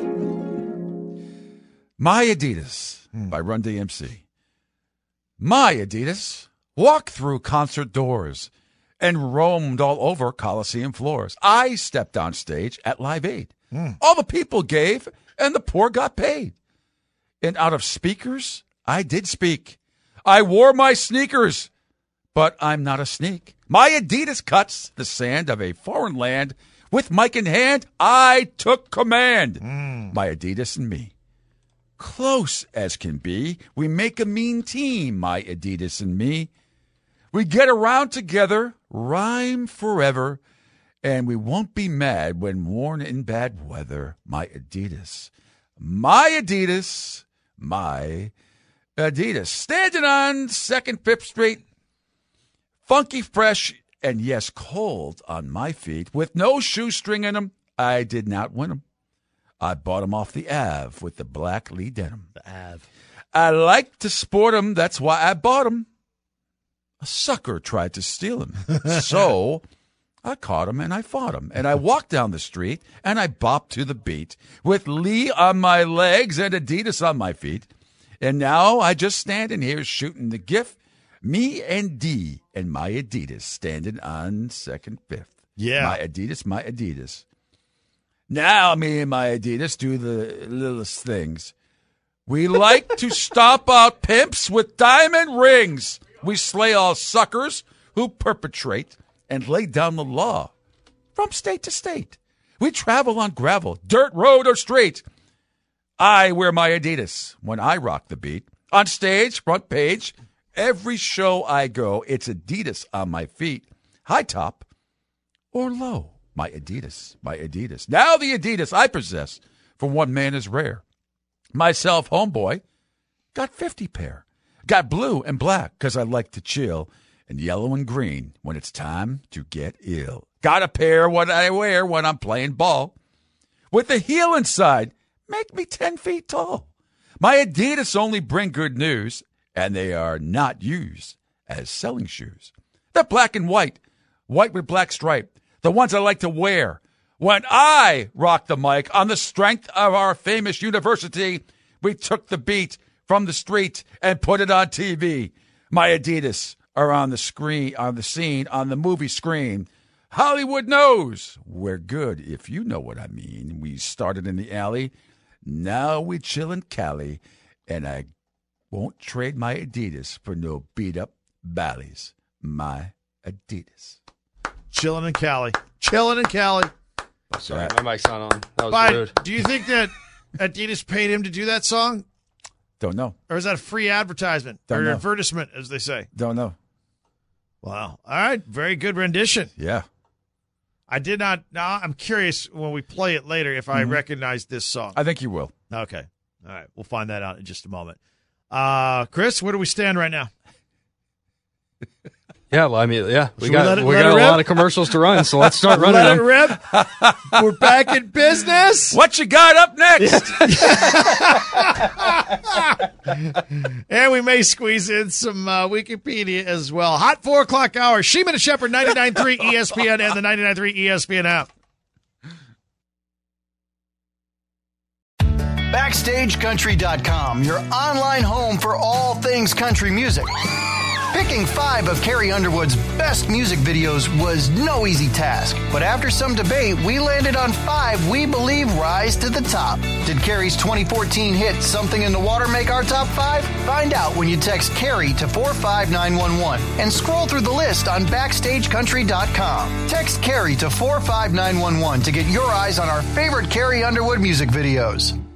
My Adidas by Run D M C. My Adidas walked through concert doors and roamed all over Coliseum floors. I stepped on stage at Live Aid. All the people gave, and the poor got paid. And out of speakers, I did speak. I wore my sneakers, but I'm not a sneak. My Adidas cuts the sand of a foreign land. With mic in hand, I took command. My Adidas and me. Close as can be, we make a mean team, my Adidas and me. We get around together, rhyme forever, and we won't be mad when worn in bad weather, my Adidas. My Adidas, my Adidas. Standing on second, Fifth Street, Funky, fresh, and yes, cold on my feet. With no shoestring in them, I did not win them. I bought them off the Ave with the black Lee denim. The Ave. I like to sport them. That's why I bought them. A sucker tried to steal them. So I caught him and I fought him. And I walked down the street and I bopped to the beat with Lee on my legs and Adidas on my feet. And now I just standing here shooting the gift. Me and D and my Adidas standing on second fifth. Yeah. My Adidas, my Adidas. Now me and my Adidas do the littlest things. We like to stomp out pimps with diamond rings. We slay all suckers who perpetrate and lay down the law from state to state. We travel on gravel, dirt road, or street. I wear my Adidas when I rock the beat. On stage, front page, every show I go, it's Adidas on my feet. High top or low, my Adidas, my Adidas. Now the Adidas I possess for one man is rare. Myself, homeboy, got fifty pair. Got blue and black because I like to chill, and yellow and green when it's time to get ill. Got a pair what I wear when I'm playing ball. With the heel inside, make me ten feet tall. My Adidas only bring good news, and they are not used as selling shoes. They're black and white, white with black stripe, the ones I like to wear. When I rock the mic on the strength of our famous university, we took the beat from the street and put it on T V. My Adidas are on the screen, on the scene, on the movie screen. Hollywood knows we're good, if you know what I mean. We started in the alley. Now we chill in Cali, and I won't trade my Adidas for no beat-up Bally's. My Adidas. Chilling in Cali. Chilling in Cali. Oh, sorry, my mic's not on. That was But rude. do you think that Adidas paid him to do that song? Don't know. Or is that a free advertisement? Don't or know. advertisement, as they say? Don't know. Wow. All right. Very good rendition. Yeah. I did not. Now, I'm curious when we play it later if I Mhm. recognize this song. I think you will. Okay. All right. We'll find that out in just a moment. Uh, Chris, where do we stand right now? Yeah, well, I mean, yeah, we Should we got let it- we let got it a rip? lot of commercials to run, so let's start running Let it them. rip. We're back in business. What you got up next? And we may squeeze in some uh, Wikipedia as well. Hot four o'clock hour. Sheeman and Shepherd, ninety-nine point three E S P N and the ninety-nine point three E S P N app. Backstage Country dot com, your online home for all things country music. Picking five of Carrie Underwood's best music videos was no easy task, but after some debate, we landed on five we believe rise to the top. Did Carrie's twenty fourteen hit Something in the Water make our top five? Find out when you text Carrie to four five nine one one and scroll through the list on Backstage Country dot com. Text Carrie to four five nine one one to get your eyes on our favorite Carrie Underwood music videos.